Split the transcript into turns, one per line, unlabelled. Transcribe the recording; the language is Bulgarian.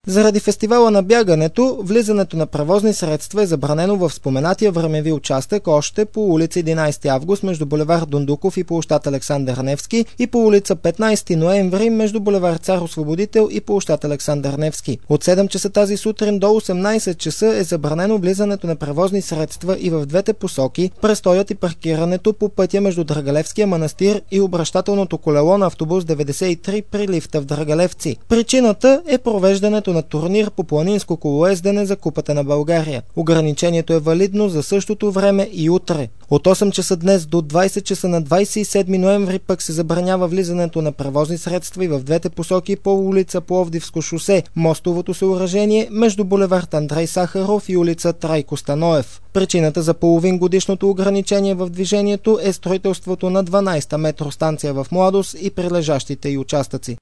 Заради фестивала на бягането, влизането на превозни средства е забранено в споменатия времеви участък още по улица 11 август между булевард Дондуков и площад Александър Невски и по улица 15 ноември между булевард Цар Освободител и площад Александър Невски. От 7 часа тази сутрин до 18 часа е забранено влизането на превозни средства и в двете посоки, престоят и паркирането по пътя между Драгалевския манастир и обращателното колело на автобус 93 при лифта в Драгалевци. Причината е провеждането на турнир по планинско колоездене за Купата на България. Ограничението е валидно за същото време и утре. От 8 часа днес до 20 часа на 27 ноември пък се забранява влизането на превозни средства и в двете посоки по улица Пловдивско шосе, мостовото съоръжение между булевард Андрей Сахаров и улица Трайко Станоев. Причината за половин годишното ограничение в движението е строителството на 12-та метростанция в Младост и прилежащите й участъци.